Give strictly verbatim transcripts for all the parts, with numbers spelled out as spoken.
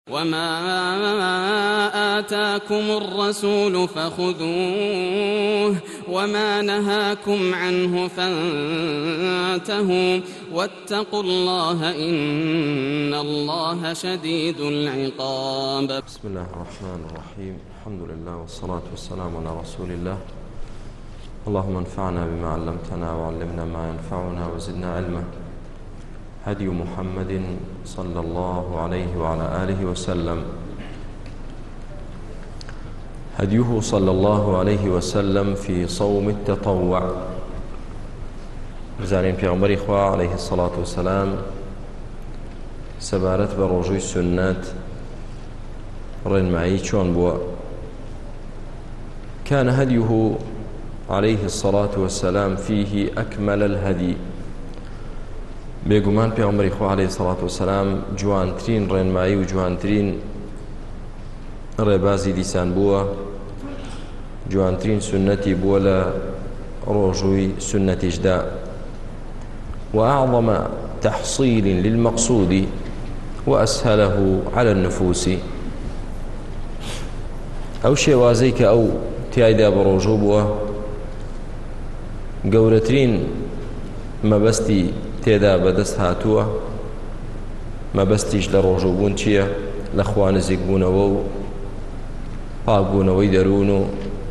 وما آتاكم الرسول فخذوه وما نهاكم عنه فانتهوا واتقوا الله إن الله شديد العقاب. بسم الله الرحمن الرحيم. الحمد لله والصلاة والسلام على رسول الله. اللهم انفعنا بما علمتنا وعلمنا ما ينفعنا وزدنا علما. هدي محمد صلى الله عليه وعلى آله وسلم هديه صلى الله عليه وسلم في صوم التطوع. بزانين پیغمبر إخوة عليه الصلاة والسلام سبارت بروجوي السنات رين معي چون بوا. كان هديه عليه الصلاة والسلام فيه أكمل الهدي. بێگومان پێغەمبەری خوا عەلەیهی سەڵات وسەلام جوانترین ڕێنمایی و جوانترین ڕێبازی دیسان بووە، جوانترین سنەتی بووە لە ڕۆژووی سنەتیشدا. وأعظم تحصيل للمقصود وأسهله على النفوس. ئەو شێوازەی کە ئەو تیایدا بەڕۆژوو بووە گەورەترین مەبەستی تێدا بەدەست هاتووە. مەبەستیش لە ڕۆژووبوون چییە؟ لە خوا نزیک بوونەوە و پاکبوونەوەی دەروون و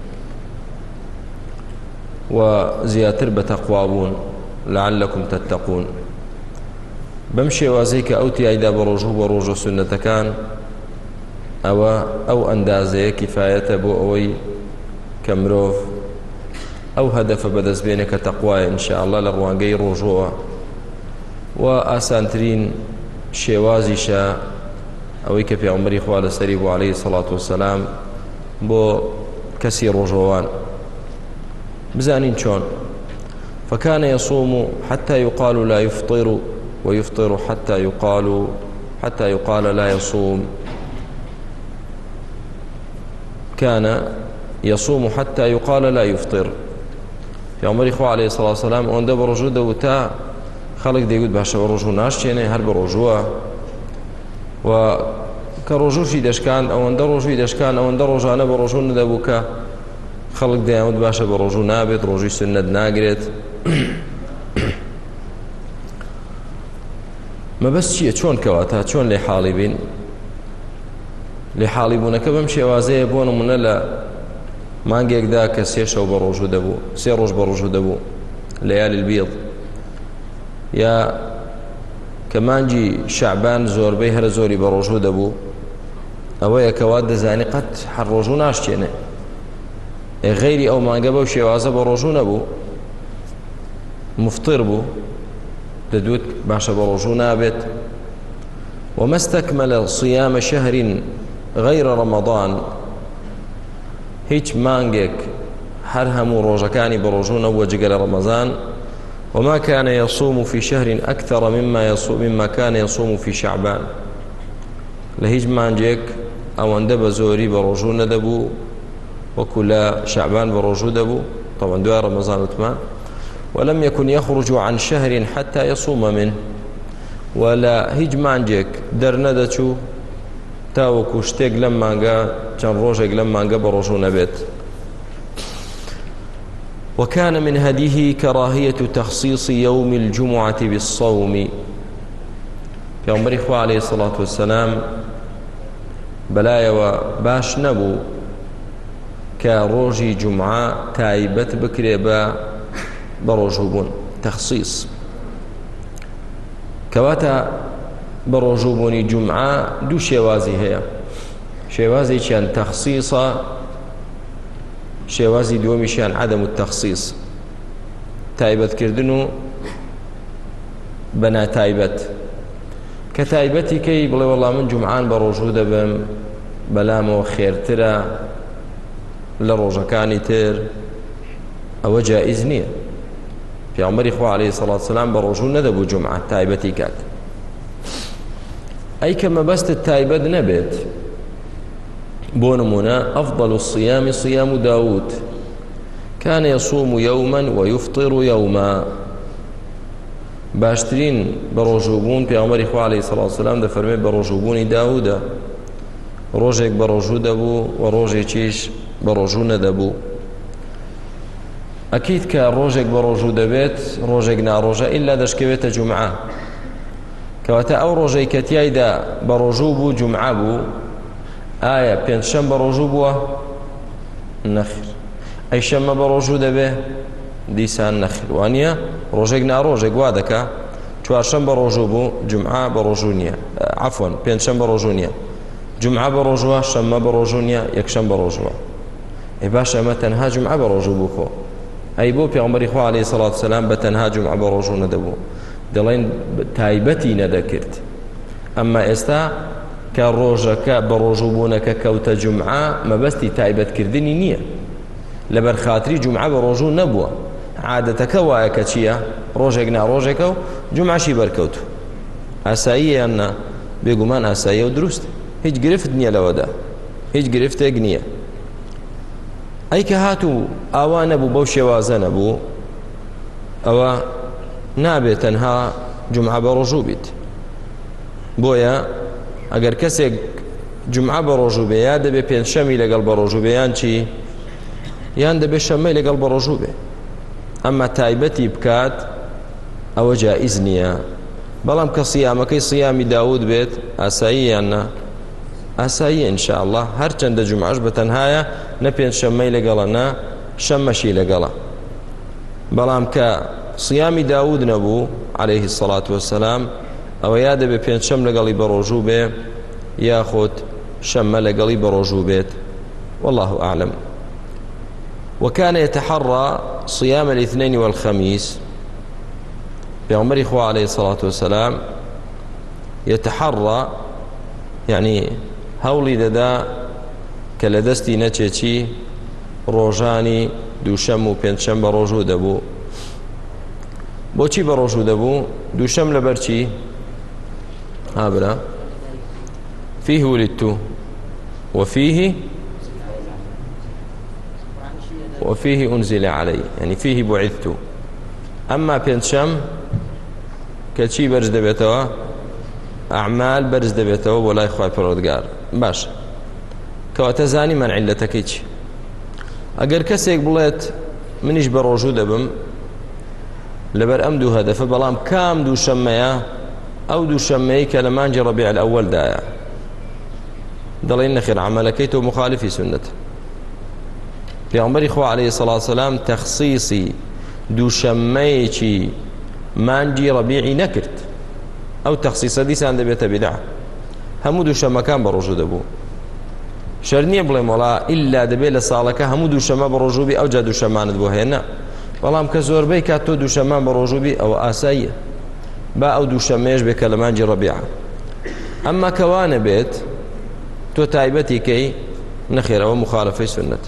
و زیاتر بە تەقوا بوون لعلكم تتقون. بەم شێوازەی کە ئەو تیایدا بە ڕۆژوو بە ڕۆژە سنەتەکان ئەوە ئەو ئەندازەیە کیفایەتە بۆ ئەوەی کە مرۆڤ ئەو هەدەفە بەدەستبێنێ کە تەقوایە ئینشاءالله لە ڕوانگەی ڕۆژۆوە. و ئاسانترین شێوازیشە ئەوەی کە پێغەمبەری خوا لەسەری بوو عەلەیهی سەڵات وسەلام بۆ کەسی ڕۆژۆوان. بزانین چۆن. فكان يصوم حتى يقال لا يفطر ويفطر حتى يقال حتى يقال لا يصوم. كان يصوم حتى يقال لا يفطر. پێغەمبەری خوا عەلەیهی سەڵات وسەلام ئەوەندە بە ڕۆژوو دەبوو تا خەڵک دەیگوت باشە بە ڕۆژوو ناشتێنێ، هەر بە ڕۆژووە. و کە ڕۆژووشی دەشکان ئەوەندە ڕۆژووی دەشکان ئەوەندە ڕۆژانە بە ڕۆژوو نەدەبوو کە خەڵک دەیانوت باشە بە ڕۆژوو نابێت، ڕۆژووی سنەت ناگرێت. مەبەست چییە؟ چۆن کەواتە چۆن لێ حاڵی بین؟ لێ حاڵی بوونەکە بەم شێوازەیە بۆ نمونە لە مانگێکدا کە سێ شەو بە ڕۆژوو دەبوو، سێ ڕۆژ بە ڕۆژوو دەبوو لەیالی البیض، یا کە مانگی شەعبان زۆربەی هەر زۆری بە ڕۆژوو دەبوو، ئەوەیە کەوا دەزانی قەت هەر ڕۆژوو ناشتێنێ. غەیری ئەو مانگە بەو شێوازە بە ڕۆژوو نەبوو، مفتر بوو، دەدوت باشە بە ڕۆژوو نابێت. وما استكمل صيام شهر غير رمضان. هیچ مانگێک هەر هەموو ڕۆژەکانی بە ڕۆژوو نەبووە جگە لە ڕەمەزان. وما كان يصوم في شهر أكثر مما يصوم مما كان يصوم في شعبان. لهيج مانجيك أو أندى بزوري بروجو ندبو وكل شعبان بروجو دبو طبعا دوا رمضان وثمان. ولم يكن يخرج عن شهر حتى يصوم منه. ولا هيج مانجيك در ندچو تاوكو شتيك لما مانجا كان روجك لما مانجا بروجو نبت. وكان من هديه كراهية تخصيص يوم الجمعة بالصوم. پێغەمبەری خوا عەلەیهی سەڵات وسەلام بەلایەوە باش نەبوو کە ڕۆژی جومعە تایبەت بکرێ بە بە ڕۆژووبوون. تەخسیص کەواتە بە ڕۆژووبوونی جومعە دوو شێوازی هەیە. شێوازێکیان تەخسیصە، شێوازی دووەمیشیان عەدەم التەخسیص، تایبەتکردن و بە ناتایبەت. کە تایبەتی کەی بڵێ وەڵا من جومعان بە ڕۆژوو دەبم بەلامەوە خێرترە لە ڕۆژەکانی تر، ئەوە جائز نییە. پێغەمبەری خوا عەلەیهی سەڵات وسەلام بە ڕۆژوو نەدەبوو جومعە تایبەتی کات. ئەی کە مەبەستت تایبەت نەبێت، بۆ نمونە أفضل الصيام صيام داود كان يصوم يوما ويفطر يوما. باشترین بە ڕۆژووبوون پێغەمبەری خوا عەلەیهی سەڵات وسەلام دەفەرمێت بە ڕۆژووبوونی داوودە ڕۆژێک بە ڕۆژوو دەبوو و ڕۆژێکیش بە ڕۆژوو نەدەبوو. ئەکید کە ڕۆژێک بە ڕۆژوو دەبێت ڕۆژێک ناڕۆژە ئیلا دەشکەوێتە جومعە، کەواتە ئەو ڕۆژەی کە تیایدا بە ڕۆژوو بوو جومعە بوو، ئایا پێنجشەم بە ڕۆژوو بووە؟ نەخیر. ئەی شەمە بە ڕۆژوو دەبێ؟ دیسان نەخیر. وانە ڕۆژێک ناڕۆژێک وا دەکا چوارشەم بە ڕۆژوو بوو جومعە بە ڕۆژوو نییە، عەفوەن پێنجشەم بە ڕۆژوو نییە، جومعە بە ڕۆژووە، شەمە بە ڕۆژوو نییە، یەکشەم بە ڕۆژووە. ئەی باش ئەمە تەنها جومعە بە ڕۆژوو بوو خۆ. ئەی بۆ پێغەمبەری خوا عەلەیهی سەڵات وسەلام بە تەنها جومعە بە ڕۆژوو نەدەبوو، دەڵێن تایبەتی نەدەکرد. ئەمما ئێستا کە ڕۆژەکە بە ڕۆژوو بوونەکە کەوتە جومعە مەبەستی تایبەتکردنی نییە، لەبەر خاتری جومعە بە ڕۆژوو نەبووە. عادەتەکە وایە کە چییە؟ ڕۆژێک ناڕۆژێکە و جومعەشی بەرکەوت. ئاساییە یان نا؟ بێگومان ئاساییە و دروست، هیچ گرفت نییە لەوەدا، هیچ گرفتێک نییە. ئەی کە هاتوو ئاوا نەبوو بەو شێوازە نەبوو، ئەوە نابێت تەنها جومعە بە ڕۆژوو بیت. بۆیە ئەگەر کەسێک جومعە بە ڕۆژوو بێ، یا دەبێ پێنجشەمی لەگەڵ بە ڕۆژوو بێ یان چی، یان دەبێ شەمەی لەگەڵ بە ڕۆژوو بێ. ئەمما تایبەتی بکات ئەوە جائیز نییە. بەڵام کە سیامەکەی سیامی داود بێت، ئاسایی یان نا؟ ئاساییە ئینشاءالله، هەرچەندە جومعەش بە تەنهایە، نە پێنجشەمەی لەگەڵە نە شەمەشی لەگەڵە. بەڵام کە سیامی داود نەبوو عەلەیهی سەڵات وەسەلام، ئەوە یا دەبێ پێنجشەم لەگەڵی بە ڕۆژوو بێ، یاخود شەمە لەگەڵی بە ڕۆژوو بێت. والله أعلم. وكان يتحرى صيام الاثنين والخميس، بيغمبري خوا عليه الصلاة والسلام يتحرى يعني هولي ددا كالدستي نتشي روجاني دوشم و پێنجشەم بە ڕۆژوو دەبوو. بۆچی بە ڕۆژوو دەبوو؟ دووشەم لەبەرچی؟ هابرا فيه ولدت وفيه وفيه أنزل علي، يعني فيه بعثت. أما پێنجشەم کە چی بەرز دەبێتەوە؟ ئەعمال بەرز دەبێتەوە بۆ لای خوای پەروەردگار. باش، کەواتە زانیمان عیلەتەکەی چی. ئەگەر کەسێک بڵێت منیش بە ڕۆژوو دەبم لەبەر ئەم دوو هەدەفە، بەڵام کام دووشەممەیە؟ ئەو دووشەممەیە کە لە مانجی ڕەبیع الأوەلدایە، دەڵێن نەخێر عەمەلەکەی تۆ مخالفی سونەتە. پێغەمبەری خوا عەلەیهی سەڵات وسەلام تەخسیصی دووشەممەیەکی مانجی ڕەبیعی نەکرد. ئەو تەخسیصە دیسان دەبێتە بیدعە. هەموو دووشەممەکان بە ڕۆژوو دەبوو. شەر نییە بڵێم وەڵا ئیلا دەبێت لە ساڵەکە هەموو دووشەممە بە ڕۆژوو بی، ئەوجا دووشەمانت بۆ هێنا. بەڵام کە زۆربەی کات تۆ دووشەممان بە ڕۆژوو بی، ئەوە ئاساییە، با ئەو دووشەممەیەش بێت کە لە مانجی ڕەبیعە. ئەمما کەوانە بێت تۆ تایبەتی کەی، نەخێر، ئەوە مخالفەی سونەت.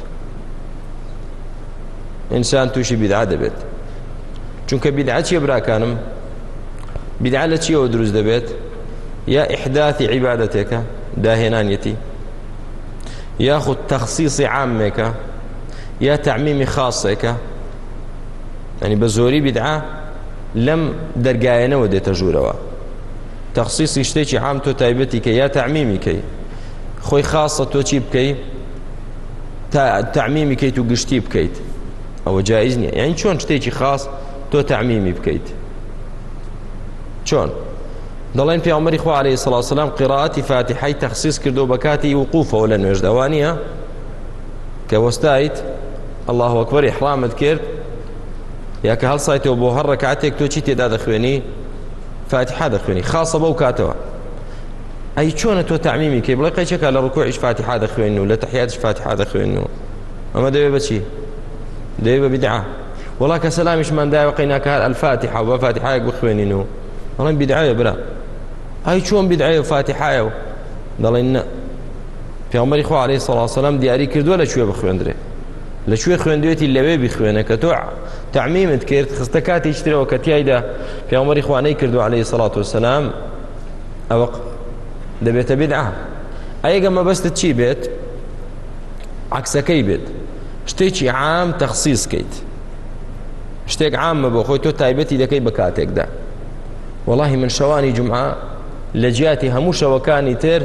ئینسان تووشی بیدعە دەبێت. چونکە بیدعە چییە براکانم؟ بیدعە لە چیەوە دروست دەبێت؟ یا ئیحداثی عیبادەتێکە، داهێنانیەتی، یاخود تەخسیصی عامێکە، یا تەعمیمی خاصێکە. ینی بە زۆری بیدعە لەم دەرگایەنەوە دێتە ژوورەوە. تەخسیصی شتێکی عام تۆ تایبەتی کە، یا تەعمیمی کەی، خۆی خاصە تۆ چی بکەی؟ تەعمیمی کەیت و گشتی بکەیت، ئەوە جایز نییە. یعنی چۆن شتێکی خاص تۆ تەعمیمی بکەیت؟ چۆن؟ دەڵێن پێغەمبەری خوا عەلەیهی سەڵات وسەلام قیراءەتی فاتحەی تەخسیص کردو بە کاتی وقوفەوە لە نوێژدا، وانییە کە وەستایت الله ئەکبەر ئیحرامت کرد، یا کە هەڵسایتەوە بۆ هەر ڕەکعەتێک تۆ چی تێدا دەخوێنی؟ فاتحە دەخوێنی، خاصە بەو کاتەوە. ئەی چۆنە تۆ تەعمیمی کەی؟ بڵێ قەیچەکە لە ڕکوعیش فاتحە دەخوێن و لە تەحیاتش فاتحە دەخوێن، و ئەمە دەوێت بەچی؟ دەوێت بە بیدعە. وەڵا کە سەلامیشمان دایەوە قەیناکە هەر ئەلفاتحە و بە فاتحەیەک بخوێنین، و دەڵێن بیدعەیە برا. ئەی چۆن بیدعەیە و فاتحەیە؟ و دەڵێن نە، پێغەمبەری خوا عەلەیهی سەڵات وسەلام دیاری کردووە لەکوێ بخوێندرێ، لەکوێ خوێندوێتی لەوێ بیخوێنە، کە تۆ تعمیمت کرد خستە کاتێک ترەوە کە تیایدا پێغەمبەری خوا نەیکردو عەلەیهی سەڵات وسەلام، ئەوە دەبێتە بیدعە. ئەگە مەبەستت چی بێت؟ عەکسەکەی بێت، شتێکی عام تەخسیص کەیت، شتێک عامە بۆ خۆی تۆ تایبەتی دەکەی بە کاتێکدا. وەڵاهی من شەوانی جومعە لە جیاتی هەموو شەوەکانی تر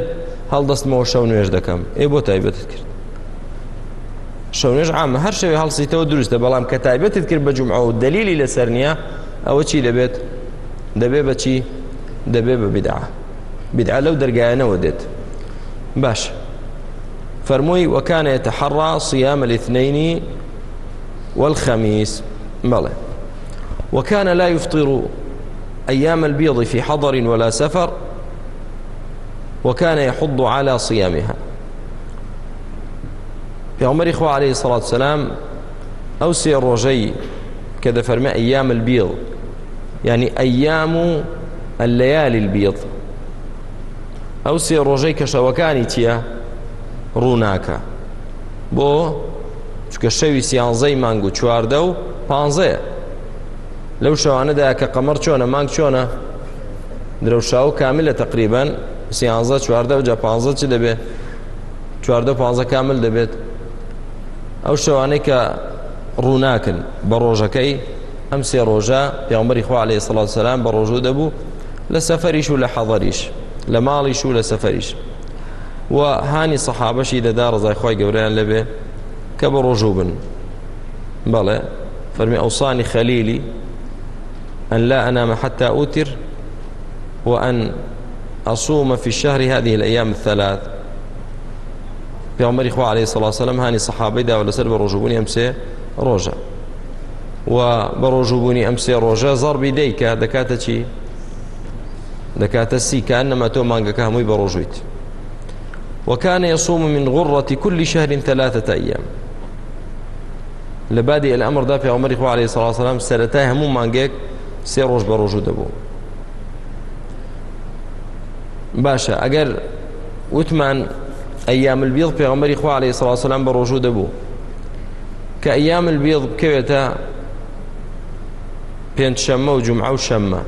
هەڵدەستمەوە شەو نوێژ دەکەم ئێ بۆ تایبەتت کرد شەو نوێژ عامە هەر شەوێ هەڵسیتەوە دروستە بەڵام کە تایبەتت کرد بە جومعە و دەلیلی لەسەر نییە ئەوە چی دەبێت دەبێ بە چی دەبێ بە بیدعە بیدعە لەو دەرگایانەوە دێت باش فرمووی وكان يتحرى صيام الاثنين والخميس بلى وكان لا يفطر أيام البيض في حضر ولا سفر وكان يحض على صيامها في عمر إخوة عليه الصلاة والسلام أوسي الرجي كذا فرمى أيام البيض يعني أيام الليالي البيض أوسي الرجي كشوكاني تيا روناكا بو چونکە شەوی سیانزەی مانگ و چواردە و پانزەیە لەو شەوانەدا کە قەمەر چۆنە مانگ چۆنە درەوشاو کاملە تقریبان سیانزە چواردە و جا پانزە چ دەبێت چواردە پانزە کامل دەبێت ئەو شەوانەی کە ڕووناکن بە ڕۆژەکەی ئەم سێ ڕۆژە پێغەمبەری خوا عەلەیهی سەڵات وسەلام بە ڕۆژوو دەبوو لە سەفەریش و لە حەضەریش لە ماڵیش و لە سەفەریش و هانی سەحابەشی دەدا ڕزای خوای گەورەیان لەبێ کە بە ڕۆژوو بن بەڵێ فەرمی ئەوصانی خەلیلی أن لا أنام حتى أوتر وأن أصوم في الشهر هذه الأيام الثلاث في عمر إخوة عليه الصلاة والسلام هاني صحابي دا ولا سر بروجوبوني أمسي روجا وبروجوبوني أمسي روجا ضرب يديك دكاتة شي دكاتة سي كأنما تو مانجا كهمي بروجويت وكان يصوم من غرة كل شهر ثلاثة أيام لبادئ الأمر دا في عمر إخوة عليه الصلاة والسلام سرتاه همو مانجاك سيروج بروجو دبو باشا أجر وثمان أيام البيض في عمر إخوة عليه الصلاة والسلام بروجو دبو كأيام البيض بكويتا بينت شمة وجمعة وشمة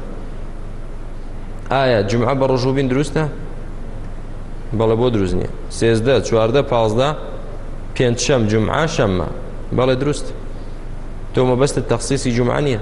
آية جمعة بروجو بين دروسته بەڵێ بۆ دروست نییە سێزدە چواردە پازدە پێنج شەم جومعە شەممە بەڵێ دروست تۆ مەبەستت تەخسیسی جومعە نییە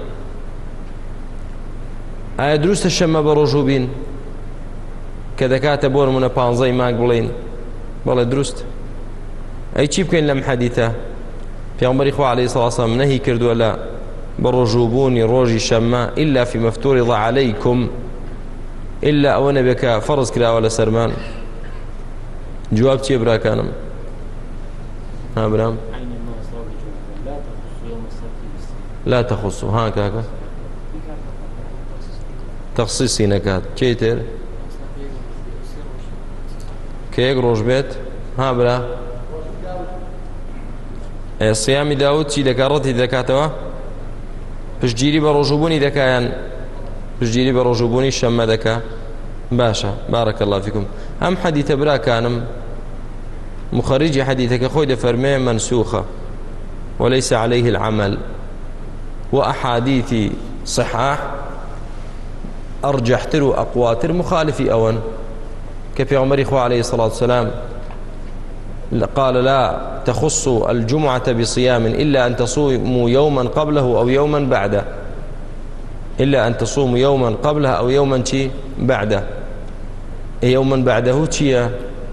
ئایا دروستە شەممە بە ڕۆژوو بین کە دەکاتە بۆ نمونە پانزەی مانگ بڵێن بەڵێ دروست ئەی چی بکەین لەم حەدیثە پێغەمبەری خوا عەلەیهی سەڵات وسەلام نەهی کردووە لە بە ڕۆژووبوونی ڕۆژی شەممە ئیلا فی مەفتوڕض عەلەیکم ئیلا ئەوە نەبێ کە فەرز کراوە لە سەرمان جواب چیه براکانم ها برام لا تخصو ها كاكا تخصيصي نكات كيتر كيك روش بيت ها برا صيام داود چی دەکارڕەتی دەکاتەوە پشتگیری بە ڕۆژووبوونی دەکایان پشتگیری بە ڕۆژووبوونی شەممە دەکا باشە بارك الله فيكم أم حديث براكانم مخرج حديثك خوي فرمي منسوخة وليس عليه العمل وأحاديث صحاح أرجحتر وأقواتر مخالفي أون كفي عمر إخوة عليه الصلاة والسلام قال لا تخص الجمعة بصيام إلا أن تصوموا يوما قبله أو يوما بعده إلا أن تصوموا يوما قبلها أو يوما شي بعده يوما بعده شي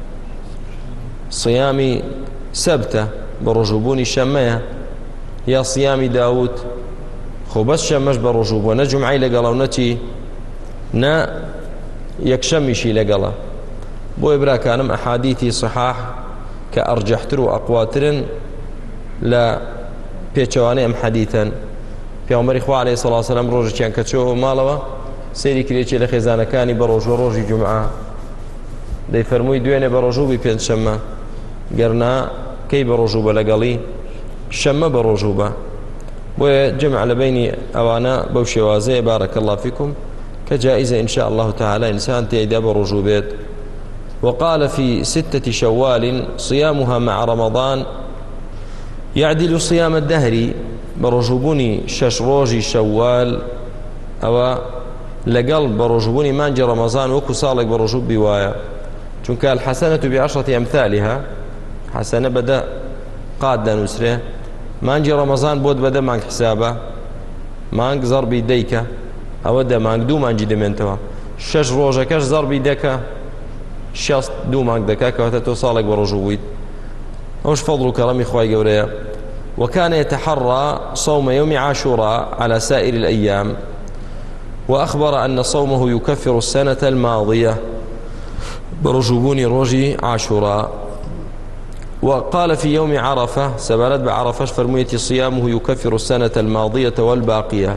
صيام سبتة برجوبوني شمية يا صيام داود خو بس شمش برجوب ونجم عيلة قالوا نتي نا يكشمشي لقلا بو إبرا كانم أحاديثي صحاح كأرجحتر وأقواتر لا بيتشواني أم حديثا في عمر إخوة عليه الصلاة والسلام روجي كان كتشو مالوا سيري كريتشي لخزانة كاني بروج وروجي جمعة دي فرموي دويني بروجو بي شمة قرنا كي بروجوبة لقلي شمة بروجوبة وجمع لبيني أوانا بوشي وازي بارك الله فيكم كجائزة إن شاء الله تعالى إنسان تيدا بروجوبات وقال في ستة شوال صيامها مع رمضان يعدل صيام الدهر بروجوبوني شش روجي شوال أو لقل بروجوبوني مانجي رمضان وكو صالك بروجوب بوايا چونك الحسنة بعشرة أمثالها حسنة بدأ قادة نسره مانجي رمضان بود بدأ مانك حسابه مانك ضربي ديكا أو دا مانك دو مانجي دمنتوا شش روجا كش ضربي ديكا شەست دوو مانگ دەکات کەواتە تۆ ساڵێک بە ڕۆژوو بوویت ئەوش فەضڵ و کەڕەمی خوای گەورەیە. وكان يتحرى صوم يوم عاشوراء على سائر الأيام وأخبر أن صومه يكفر السنة الماضية برجوبوني روجي عاشوراء. وقال في يوم عرفة سبالت بعرفة فرميتي صيامه يكفر السنة الماضية والباقية.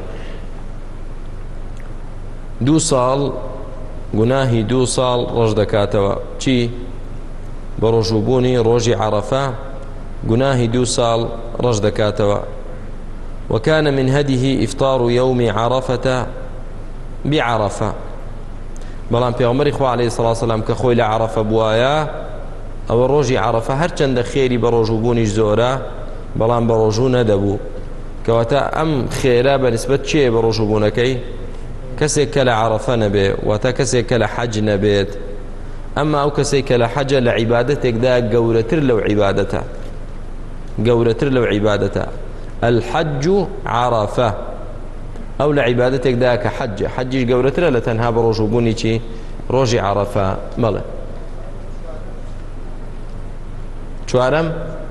دو صال گوناهی دو ساڵ ڕۆژ دەکاتەوە چی بەڕۆژوبوونی ڕۆژی عەرەفە گوناهی دو ساڵ ڕۆژ دەکاتەوە. وكان من هديه إفطار يوم عرفة بعرفة بەڵام پێغەمبەری خوا عەلەیهی سەڵات وسەلام کە خۆی لە عەرەفە بووایە ئەوە ڕۆژی عەرەفە هەرچەندە خێری بە ڕۆژوبوونیش زۆرە بەڵام بە ڕۆژوو نەدەبوو کەواتە ئەم خێرە بەنسبەت چێ بە ڕۆژوبوونەکەی کەسێک کە لە عەرەفە نەبێ واتە کەسێک کە لە حەج نەبێت. ئەمما ئەو کەسێک کە لە حەجە لە عیبادەتێکدا گەورەتر لەو عیبادەتە گەورەتر لەو عیبادەتە الحەج عەرەفە ئەو لە عیبادەتێکدا کە حەجە حەجیش گەورەترە لە تەنها بە ڕۆژوبوونی چی ڕۆژی عەرەفە. مەڵێ چوارەم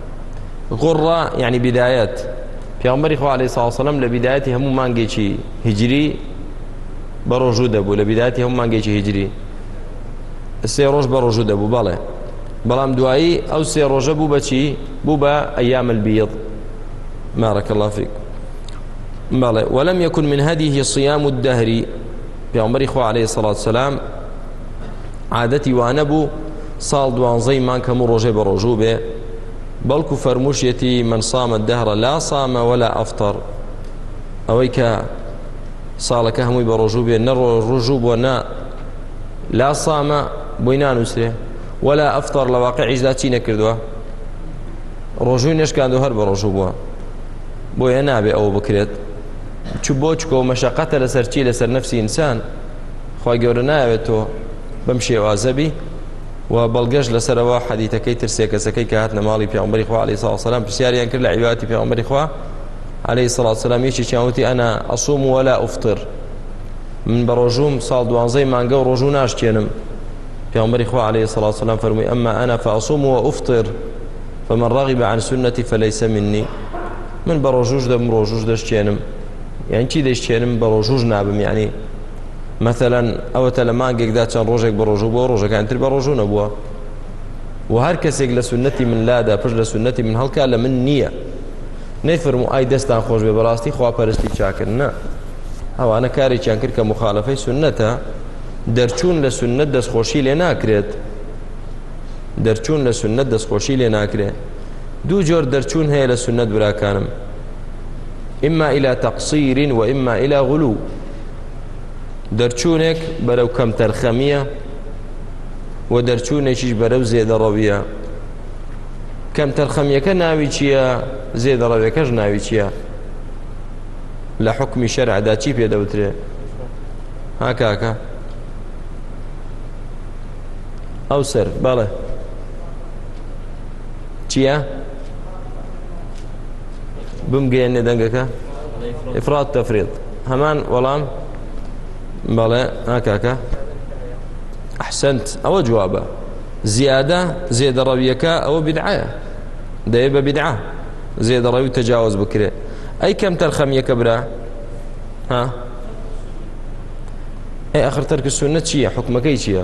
غوڕە یعنی بدایەت پێغەمبەری خوا عەلەیهی سەڵات وسەلام لە بدایەتی هەموو مانگێکی هیجری بە ڕۆژوو دەبوو لە بدایەتی هەموو مانگێکی هیجری سێ ڕۆژ بە ڕۆژوو دەبوو بەڵێ بەڵام دوایی ئەو سێ ڕۆژە بوو بە چی بوو بە ئەیام البیض. بارك الله فيك. بەڵێ ولم يكن من هديه صيام الدهر پێغەمبەری خوا عەلەیهی سەڵات وسەلام عادەتی وانە بوو ساڵ دوانزەی مانگ هەموو ڕۆژێ بە ڕۆژوو بێ بەڵکو فەرمووشێتی من صام الدهر لا صام ولا أفطر ئەوەی کە ساڵەکە هەمووی بە ڕۆژوو بێ نە ڕۆژوو بۆ نە لا صامە بۆی نانووسێ ولا ئەفطەر لە واقعیشدا چی نەکردووە ڕۆژووی نەشکاندووە هەر بە ڕۆژوو بووە بۆیە نابێ ئەوە بکرێت چ بۆ چکۆ مەشەقەتە لەسەر چی لەسەر نەفسی ئینسان خوای گەورە نایەوێت تۆ بەم شێوازە بی و بەڵگەش لەسەرەوە حەدیثەکەی ترسێ کەسەکەی کە هاتنە ماڵی پێغەمبەری خوا عەلەیهی سەڵات وسەلام پرسیاریان کرد لە عیبادەتی پێغەمبەری خوا عەلەیهی سەڵات وسەلام یەکێکیان وتی ئەنا ئەصوم ولا ئوفطر من بە ڕۆژووم ساڵ دوانزەی مانگە و ڕۆژوو ناشتێنم. پێغەمبەری خوا عەلەیهی سەڵات وسەلام فەرمووی ئەما ئەنا فأصوم وأفطر فمن رغب عن سنتي فليس مني من بە ڕۆژووش دەبم ڕۆژووش دەشتێنم یعنی چی دەشتێنم بە ڕۆژووش نابم یعنی مثلا ئەوەتە لە مانگێکدا چەند ڕۆژێک بە ڕۆژوو بۆ ڕۆژەکان تر بە ڕۆژوو نەبووە و هەر کەسێک لە سنەتی من لادا پشت لە سنەتی من هەڵکا لە من نییە نەیفەرموو ئای دەستان خۆش بێ بەڕاستی خواپەرستی چاکردن نە ئەوانە کارێکیان کرد کە مخالەفەی سنەتە دەرچوون لە سنەت دەستخۆشی لێ ناکرێت دەرچوون لە سنەت دەستخۆشی لێ ناکرێت. دوو جۆر دەرچوون هەیە لە سنەت براکانم ئیما إلى تەقصیر و ئیما إلى غلو دەرچوونێک بەرەو کەم تەرخەمیە و دەرچوونێکیش بەرەو زێدەڕەویە. کەم تەرخەمیەکە ناوی چییە زێدەڕەویەکەش ناوی چییە لە حوکمی شەرعدا چی پێدەوترێ ها کاکە ئەو سەر بەڵێ چییە بمگەێنێ دەنگەکە ئیفرات تەفریط هەمان وەڵام بەڵێ ها کاکە ئەحسەنت ئەوە جوابە زیادە زێدەڕەویەکە ئەوە بیدعەیە دەیە بە بیدعە زێدەڕەوی تەجاوز بکرێ. ئەی کەم تەرخەمیەکە برا ها ئەی ئەخر تەرک سونەت چییە حوکمەکەی چییە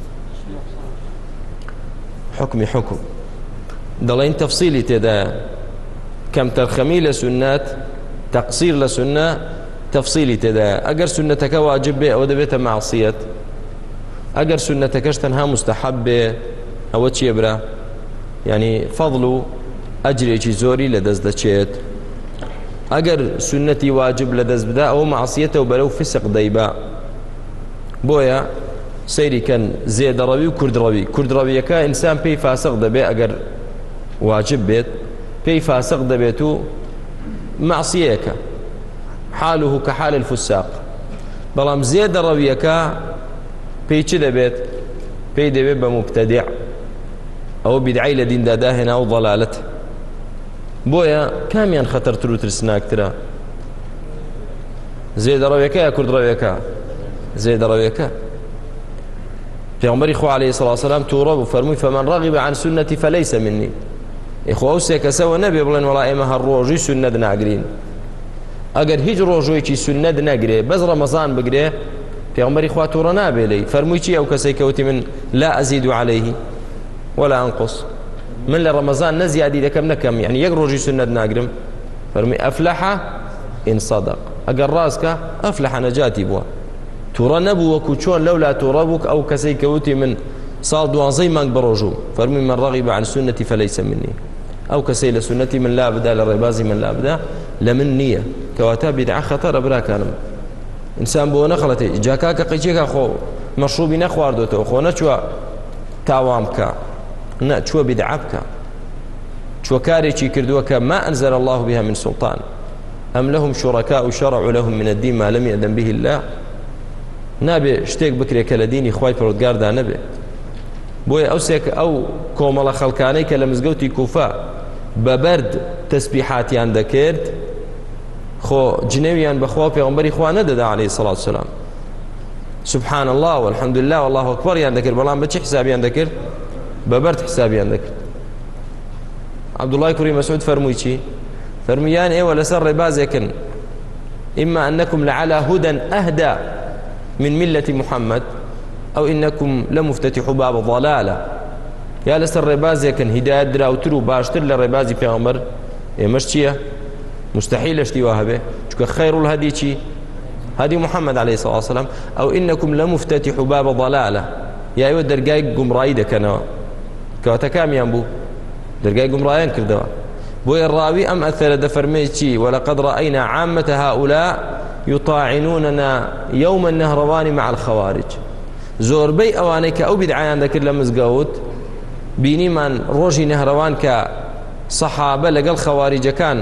حوکمی حوکم دەڵێن تەفسیلی تێدایە کەم تەرخەمی لە سونەت تەقسیر لە سونە تەفسیلی تێدایە ئەگەر سونەتەکە واجب بێ ئەوە دەبێتە مەعسیەت ئەگەر سونەتەکەش تەنها مستەحەب بێ ئەوە چییە برا یعنی فەضڵ و ئەجرێکی زۆری لەدەست دەچێت. ئەگەر سونەتی واجب لەدەست بدا ئەوە مەعسیەتە و بەرەو فسق دەیبا. بۆیە سەیریکەن زێدەڕەوی و کوردڕەوی کوردڕەویەکە ئینسان پێی فاسق دەبێت ئەگەر واجب بێت پێی فاسق دەبێت و مەعسیەیەکە حاله كحال الفساق. بەڵام زێدەڕەویەکە پێی چ دەبێت پێی دەبێت بە مبتەدیع ئەوە بیدعەی لە دیندا داهێنا و ضەلالەت. بۆیە کامیان خەتەرتر و ترسناکترە زێدەڕەویەکە یا کوردڕەویەکە زێدەڕەویەکە پێغەمبەری خوا عەلەیهی سەڵاتو وەسەلام تووڕە بوو فەرمووی فەمەن ڕەغیبە عن سونەتی فەلەیسە منی. ئێخوا ئەو سێ کەسەوە نەبێ بڵێن وەڵا ئێمە هەر ڕۆژی سونەت ناگرین. ئەگەر هیچ ڕۆژوەیەکی سونەت نەگرێ بەس ڕەمەزان بگرێ پێغەمبەری خوا تووڕە نابێ لێی. فەرمووی چی ئەو کەسەی کەوتی من لا ئەزید عەلەیه ولا ئەنقص، من لە ڕەمەزان نە زیادی دەکەم نەکەم، یعنی یەک ڕۆژی سونەت ناگرم. فەرمووی ئەفلەحە ئین سەدەق، ئەگەر ڕاستکە ئەفلەحە نەجاتی بووە. تووڕە نەبوو وەکو چۆن لەولا تووڕە بوو ئەو کەسەی کەوتی من ساڵ دوانزەی مانگ بەڕۆژوو. فەرمووی من ڕەغیبە عن سونەتی فەلەیسە منی، ئەو کەسەی لە سونەتی من لا بدا لە ڕێبازی من لا بدا لە من نییە. کەواتە بیدعە خەتەرە براکانم. ئینسان بۆ نەخەڵەتێ جا کاکە قەیچێکە خۆ مەشروبی نەخواردوێتەوە خۆ نەچووە تاوان بکە، نە چووە بیدعە بکە، چووە کارێکی کردووە کە ما ئەنزەل الله بها من سوڵطان ئەم لەهم شوڕەکاء شەرعوا لەهم من الدین ما لەم یەأذن به الله. نابێ شتێک بکرێ کە لە دینی خوای پەروەردگاردا نەبێت. بۆیە ئەو سێک ئەو کۆمەڵە خەڵکانەی کە لە مزگەوتی کوفە بەبەرد تەسبیحاتیان دەکرد خۆ جنێویان بەخوا پێغەمبەری خوا نەدەدا عەلەیهی سەڵاتو وەسەلام. سبحان الله والحمد لله والله أكبر یان دەکرد، بەڵام بە چی حسابیان دەکرد؟ بەبەرد حسابیان دەکرد. عەبدوڵای کوڕی مەسعود فەرمووی چی؟ فەرموویان ئێوە لەسەر ڕێبازێکن ئیما ئەنەکم لەعەلا هودەن ئەهدا من ملة محمد أو إنكم لمفتتحوا باب الضلالة. يا لسر ربازي كان هداية دراوتر وباشتر لربازي بيغمبر إيه مش چيا مستحيل اشتواها به چونك خير الهدي چي هدي محمد عليه الصلاة والسلام. أو إنكم لمفتتحوا باب الضلالة، يا أيوة درقاي قمراي دكنا كواتكام ينبو درقاي قمرايان كردوا بوي الراوي أم أثر دفرميتي ولقد رأينا عامة هؤلاء يطاعنوننا يوم النهروان مع الخوارج. زۆربەی ئەوانەی کە ئەو بیدعایان دەکرد لە مزگەوت بینیمان ڕۆژی نەهڕەوان کە سەحابە لەگەڵ خەواریجەکان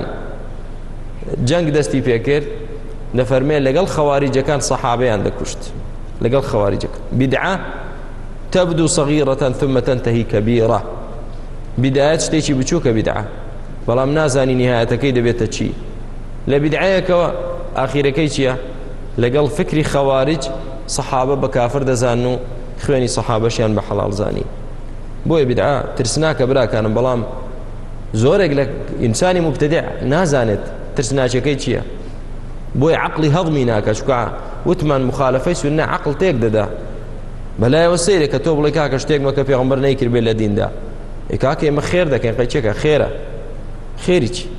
جەنگ دەستی پێکرد دەفەرمێ لەگەڵ خەواریجەکان سەحابەیان دەکوشت. لەگەڵ خەواریجەکان بیدعە تەبدو صغیرەتەن ثم تنتهی کەبیرە. بیدعەت شتێکی بچووکە بیدعە، بەڵام نازانی نهایەتەکەی دەبێتە چی. لە بیدعەیەکەوە ئاخیرەکەی چییە؟ لەگەڵ فکری خەواریج سەحابە بە کافر دەزان و خوێنی سەحابەشیان بە حەڵاڵ زانی. بۆیە بیدعە ترسناکە براکانم، بەڵام زۆرێک لە ئینسانی مبتەدیع نازانێت ترسناچەکەی چییە. بۆیە عەقڵی هەڵمی ناکە، چونکە وتمان مخالفەی سونە عەقڵ تێک دەدا. بەلایەوە سەیرە کە تۆ بڵێ کاکە شتێک مەکە پێغەمبەر نەیکرد بێت لە دیندا. ئێ کاکە ئێمە خێر دەکەین، قەیچێکە خێرە، خێری چی؟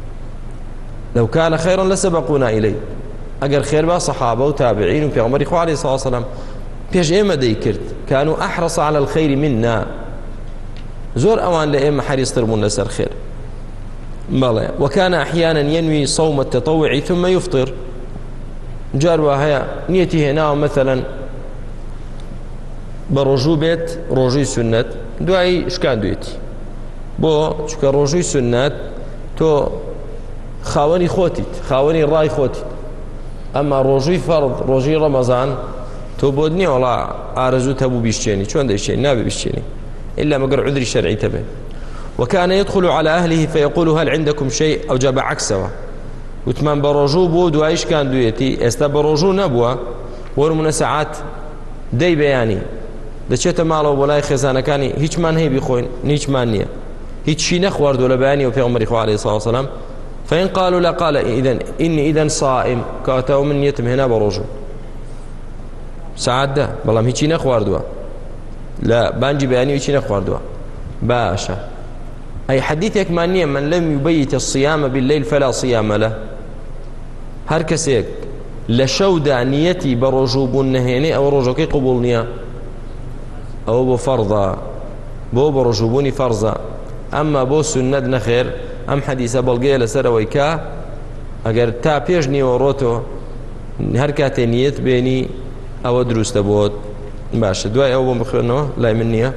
لەو کانە خەیڕەن لەسەبەقونا ئیلەیه. ئەگەر خێر با سەحابە و تابعین و پێغەمبەری خوا عەلەیهی سەڵاتو وەسەلام پێش ئێمە دەیکرد. كانوا أحرص على الخير منا، زۆر ئەوان لە ئێمە حەریصتر بوون لەسەر خێر. بەڵێ وكان أحيانا ينوي صوم التطوع ثم يفطر. جار وا هەیە نیەتی هێناوە مەثەلەن بە ڕۆژوو بێت ڕۆژووی سونەت دوایی شکاندوێتی بۆ چونکە ڕۆژووی سونەت تۆ خاوەنی خۆتیت، خاوەنی ڕای خۆتیت. ئەمما ڕۆژووی فەرض ڕۆژی ڕەمەزان تۆ بۆت نییە وەڵا ئارەزووت هەبوو بیشتێنی، چۆن دەیشتێنی؟ نابێ بیشتێنی إلا مەگەر عودری شەرعی تەبێ. وكان يدخل على أهله فيقول هل عندكم شيء أو جاب عكسه. وتمان بروجو بو دوايش كان دويتي استا بروجو نبوه ورمنا ساعات دەی بەیانی دەچێتە ماڵەوە بۆ لای خێزانەکانی هیچمان هەیە بیخۆین هیچمان نییە هیچی نەخواردووە لە بەیانی و پێغەمبەری خوا عەلەیهی سەڵاتو وەسەلام فإن قالوا لا قال إذن إني إذن صائم کاتەوە من نیەتم هێنا بە ڕۆژوو ساعات دە بەڵام هیچی نەخواردووە لە بانجی بەیانی هیچی نەخواردووە باشە أي حديثێکمان نییە من لم يبيت الصيام بالليل فلا صيام له هەر کەسێک لە شەودا نیەتی بە ڕۆژوو بوون نەهێنێ ئەو ڕۆژەکەی قبوڵ نییە ئەوە بۆ فەرضە بۆ بە ڕۆژووبوونی فەرزە ئەمما بۆ سونەت نەخێر ئەم حەدیثە بەڵگەیە لەسەرەوەی کە ئەگەر تا پێش نیوەڕۆتۆ هەر کاتێ نیەت بێنی ئەوە دروستە بۆت باشە دوای ئەو بۆم بخوێنەوە لای من نییە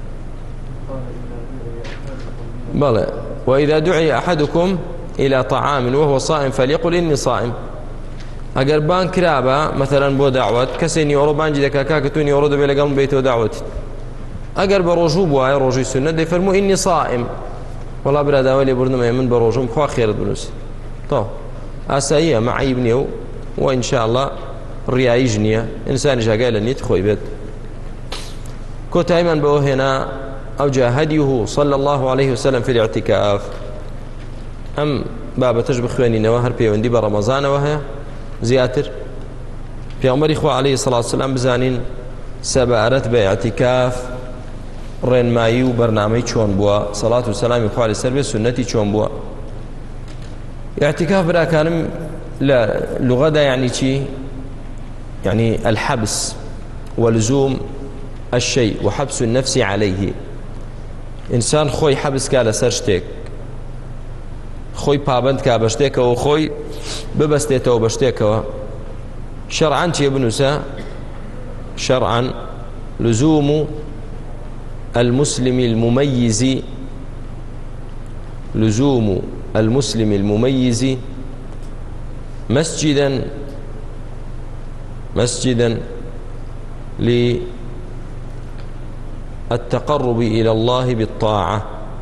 بەڵێ وإذا دعي أحدكم إلى طعام وهو صائم فليقل إني صائم ئەگەر بان کرابە مثلا بۆ داوەت کەسێ نیوەڕۆ بانجی دەکا کاکە تۆ نیوەڕۆ دەبێت لەگەڵم بێتەوە داوەتیت ئەگەر بە ڕۆژوو بووایە ڕۆژووی سونەت دەیفەرموو ئینی صائم وەڵا براداوە لێبوردنەوە من بە ڕۆژوم خوا خێرت بنووسی تۆ ئاساییە مەعیب نییە و و ئینشاءالله ڕیاییش نییە ئینسانیش ئاگای لە نیت خۆی بێت كوتايمن بوهنا أو جاء هديه صلى الله عليه وسلم في الاعتكاف أم بابا تجب خواني نواهر بيوندي برمضان وهي زياتر في عمر إخوة عليه الصلاة والسلام بزانين سبارت باعتكاف رين مايو برنامج چون بوا صلاة والسلام إخوة عليه السلام سنتي چون بوا اعتكاف برا كانم لغة دا يعني چي يعني الحبس ولزوم الشيء وحبس النفس عليه إنسان خوي حبس كالا سرشتك خوي پابند کا بشتك وخوي ببستيته وبشتك شرعا چي بنوسا شرعا لزوم المسلم المميز لزوم المسلم المميز مسجدا مسجدا للتقرب إلى الله بالطاعة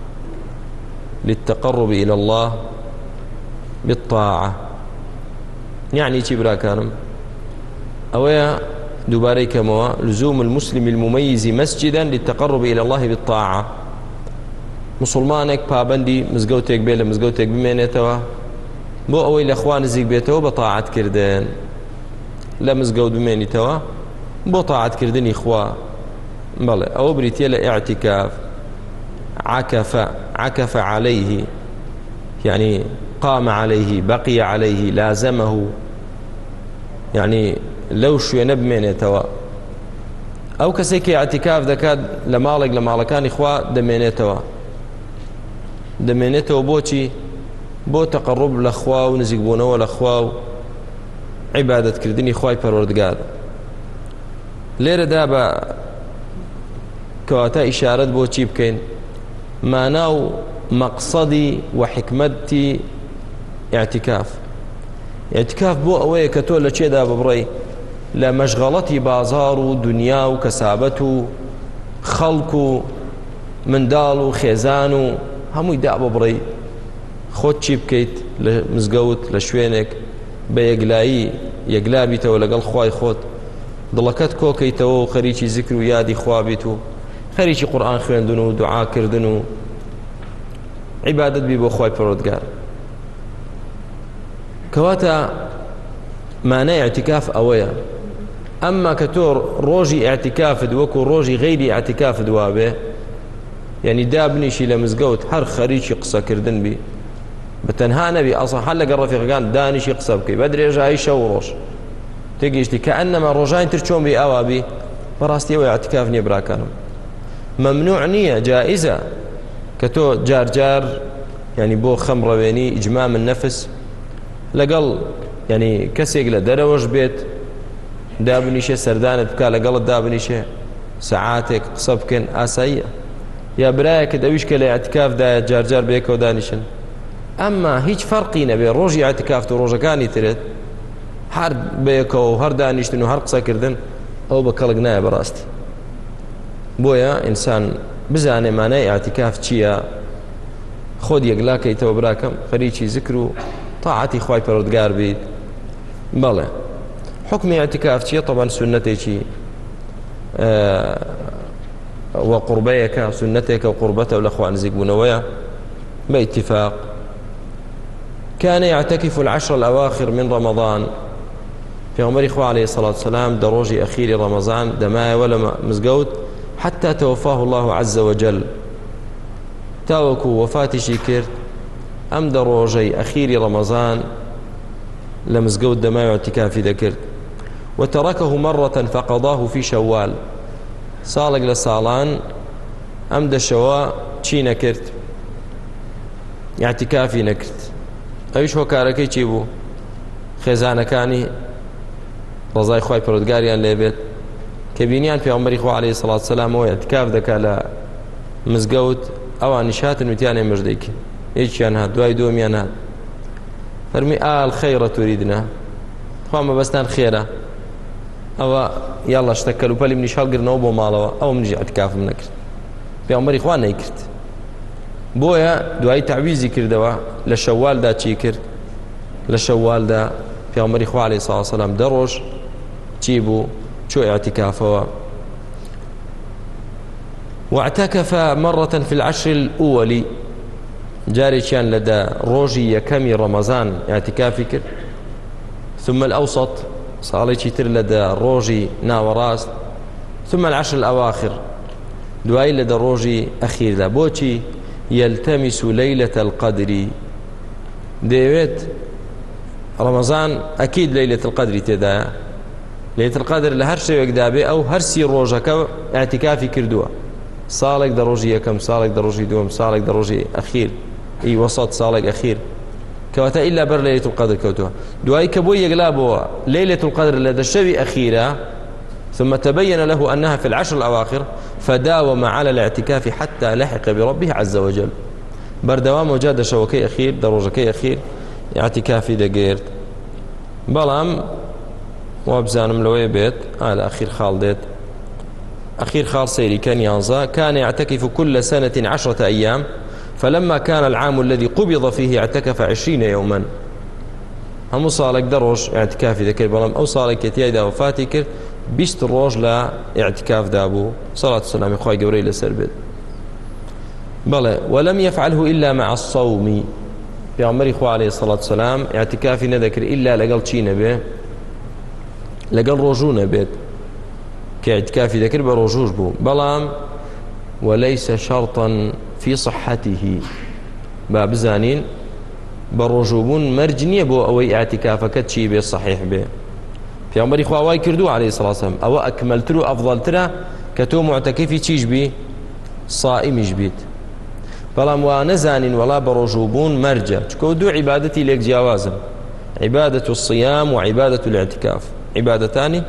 للتقرب إلى الله بالطاعة يعني تبرا كانم أويا دوباري كموا لزوم المسلم المميز مسجدا للتقرب إلى الله بالطاعة مسلمانك بابندي مزقوتك بيلا مزقوتك بمينيتوا بو أوي الأخوان زيك بيتوا بطاعة كردين لا مزقود بمينيتوا بطاعة كردين إخوة بلى أو بريتيلا اعتكاف عكف عكف عليه يعني قام عليه بقي عليه لازمه يعني لو شو نبمين توا أو كسيكي اعتكاف ذكاد لمالك لمالكان إخوة دمينيتوا دمينيتوا بوتي بو تقرب لأخوة ونزيقبونه لأخوة عبادة كردين إخوة پروردگار ليرة دابا كواتا إشارة بو چي بكين ما ناو مقصدي وحكمتي اعتكاف اعتكاف بو أوي كتول لشي دابا بري لمشغلتي بازار ودنيا وكسابته خلق من دالو خيزانو همو دابا بري خود چی بکەیت لە مزگەوت لە شوێنێک بە یەکلایی یەکلابیتەوە لەگەڵ خوای خۆت دڵەکەت کۆکەیتەوە و خەریکی زیکر و یادی خوا بیت و خەریکی قورئان خوێندن و دوعاکردن و عیبادەت بی بۆ خوای پەروەردگار کەواتە مانای اعتکاف ئەوەیە ئەمما کە تۆ ڕۆژی اعتکافت وەکو ڕۆژی غەیری اعتکافت وابێ یعنی دابنیشی لە مزگەوت هەر خەریکی قسەکردن بی بتنها نبي أصلا حل قرر في غان دانش يقصب كي بدري جاي شوروش تجيشتي كأنما رجعين ترشون بي أوابي براستي واعتكاف نبرا كانوا ممنوع نية جائزة كتو جار جار يعني بو خمر بيني إجمام النفس لقل يعني كسيق لدروج بيت دابنيشة سردانة بكا لقل دابنيشة ساعاتك قصبكن آسايا يا برايك دويش كلا اعتكاف دا جار جار بيك ودانشن أما هیچ فرقی نەبێ ڕۆژی اعتکاف و ڕۆژەکانی ترێت هەر بەیەکەوە و هەر دانیشتن و هەر قسەکردن ئەو بە کەڵک نایە بەڕاستی بۆیە ئینسان بزانێ مانای اعتکاف چییە خۆت یەکلاکەیتەوە براکەم خەریکی زیکر و تاعەتی خوای پەروەردگار بیت بەڵێ حکمی اعتکاف چییە طبعا سنەتێکی وقربەیەکە سنەتێکە و قوربەتە و لە خوا نزیک بوونەوەیە باتفاق كان يعتكف العشر الأواخر من رمضان في عمر إخوة عليه الصلاة والسلام دروجي أخير رمضان دماء ولا مزقوت حتى توفاه الله عز وجل تاوكو وفاتي شكر أم دروجي أخير رمضان لمزقوت دماء اعتكاف ذكر وتركه مرة فقضاه في شوال صالق لصالان أم دشوا چي نكرت اعتكافي نكرت ئەویش هۆکارەکەی چی بوو خێزانەکانی ڕزای خوای پەروەردگاریان لێبێت کە بینیان پێغەمبەری خوا عەلەیهی سەڵات وسەلام ئەوە اعتکاف دەکا لە مزگەوت ئەوانیش هاتن وتیانێ مژدەیکە یەکیان هات دوای دۆمیان هات فەرمی ئال خەیڕە توریدنا خوا مەبەستان خێرە ئەوە یاڵا شتە کەلوپەلی منیش هەڵگرنەوە بۆ ماڵەوە ئەوە منیش اعتکافم نەکرد پێغەمبەری خوا نەیکرد بۆیە دوای تعویزی کردەوە لە شەوالدا چی کرد لە شەوالدا پێغەمبەری خوا عەلەیهی سەڵات وسەلام دە ڕۆژ چی بوو چۆ اعتکافەوە واعتكف مرة في العشر الأول جاري كان لدى روجي يكمي رمضان اعتكافي كر ثم الأوسط صالي تر لدى روجي ناوراس ثم العشر الأواخر دواي لدى روجي أخير لابوتي يلتمس ليلة القدر ديويت رمضان أكيد ليلة القدر تدا ليلة القدر لهر شيء يقدابي أو هرسي روجك اعتكافي كردوا صالك دروجي كم صالك دروجي دوم صالك دروجي أخير أي وسط صالك أخير كواتا إلا بر ليلة القدر كوتوها دواي كبوي يقلابوا ليلة القدر لدى الشبي أخيرا ثم تبين له أنها في العشر الأواخر فداوم على الاعتكاف حتى لحق بربه عز وجل بردوام وجاد شوكي أخير دروجكي أخير اعتكافي دقيرت بلام وابزانم لوي بيت على أخير خالدت أخير خال سيري كان ينزا كان يعتكف كل سنة عشرة أيام فلما كان العام الذي قبض فيه اعتكف عشرين يوما هم صالك دروج اعتكافي ذكر بلام أو صالك يتياي دا وفاتي كر بيشت الروج لا اعتكاف دابو صلاة السلام إخوة قوري لسربت بلى ولم يفعله إلا مع الصوم في عمر إخوة عليه الصلاة والسلام اعتكافي نذكر إلا لقل تشين به لقل روجون بيت كاعتكافي ذكر بروجوج بو بلام وليس شرطا في صحته باب زانين بروجوبون مرجنية بو أوي اعتكافك تشي به صحيح به في عمر إخوة واي كردو عليه الصلاة والسلام أو أكملت له أفضل ترى كتو معتكفي تشيج بي صائم جبيت بلام ونزان ولا بروجوبون مرجع تكو دو عبادتي لك جوازا عبادة الصيام وعبادة الاعتكاف عبادتان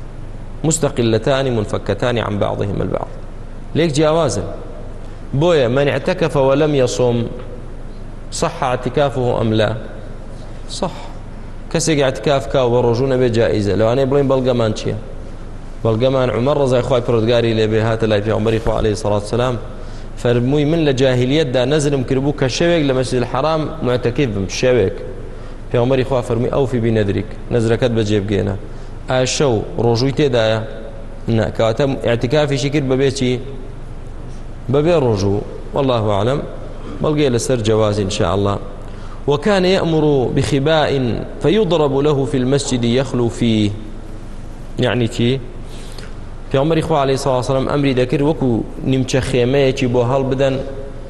مستقلتان منفكتان عن بعضهم البعض ليك جوازا بويا من اعتكف ولم يصم صح اعتكافه أم لا صح كسيق اعتكاف كاو بروجون بجائزة لو أنا إبراهيم بلقمان شيء بلقمان عمر رضي إخوة بردقاري لبيهات الله في عمر إخوة عليه الصلاة والسلام فرموي من لجاهلية دا نزل مكربوك الشويق لمسجد الحرام معتكف الشويق في عمر إخوة فرمي أوفي بنذرك نزركت بجيب جينا الشو رجويته دايا نا كاتم اعتكافي شكل ببيتي ببي رجو والله أعلم بلقي لسر جواز إن شاء الله وكان يأمر بخباء فيضرب له في المسجد يخلو فيه يعني تي في عمر إخوة عليه الصلاة والسلام أمري ذكر وكو نمتش خيمة بو هل بدن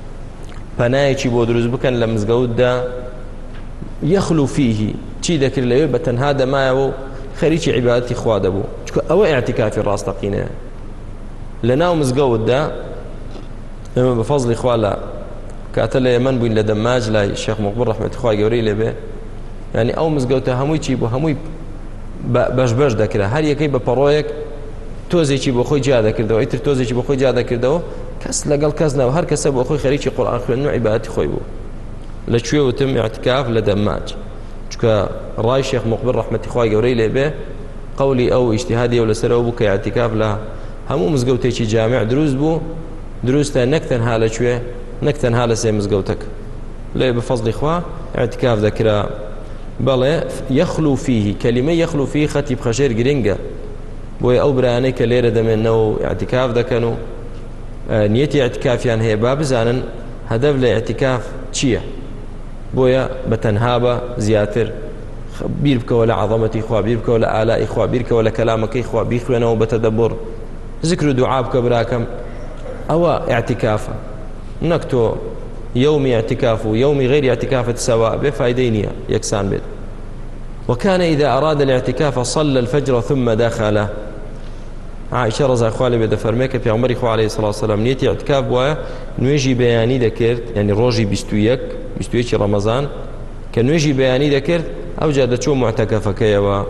بناية بو دروز بكن لمزقود دا يخلو فيه تي ذكر له بتن هذا ما يو خريج عبادتي خواد أبو أو اعتكاف الراس تقينا لنا ومزقود دا لما بفضل إخوة كاتل يمن بين لدماج لا الشيخ مقبول رحمة إخوة جوري لبه يعني أو مزقود هموي تي بو هموي باش باش ذكره هل يكي ببرويك توزي چی بۆ خۆی جا دەکردەوە ئیتر تۆزێکی بۆ خۆی جا دەکردەوە کەس لەگەڵ کەس نەوە هەر کەسە بۆ خۆی خەریکی قورئان خوێندن و عیبادەتی خۆی بوو لەکوێ وتم اعتکاف لە دەماج چونکە ڕای شێخ مقبل ڕەحمەتی خوای گەورەی لێبێ قەولی ئەو ئیجتیهادی ئەو لەسەرەوە بوو کە اعتکاف لە هەموو مزگەوتێکی جامع دروست بوو دروستە نەک تەنها لەکوێ نەک تەنها لە سێ مزگەوتەک لێ بفەزلی خوا اعتکاف دەکرا بەڵێ يخلو فيه كلمة يخلو فيه خەتی بخەشێر گرنگە بۆیە ئەو برانەی کە لێرە دەمێنەوە اعتکاف دەکەن و نیەتی اعتکافیان هەیە با بزانن هەدەف لە اعتکاف چییە بۆیە بەتەنها بە زیاتر بیر بکەوە لە عەظەمەتی خوا بیر بکەوە لە ئالای خوا بیر بکەوە لە کەلامەکەی خوا بیخوێنەوە بەتەدەبڕ ذکر و دوعا بکە براکەم ئەوە اعتکافە نەک تۆ يومي اعتكاف ويومي غير اعتكاف سواء بفائدة نية يكسان بيت وكان إذا أراد الاعتكاف صلى الفجر ثم دخل عائشة رضي الله عنها بدا فرميك في عمر إخوة عليه الصلاة والسلام نيتي اعتكاف بوا نويجي بياني ذكرت يعني روجي بستويك بستويك رمضان كان نويجي بياني ذكرت أو جاد شو معتكفك يا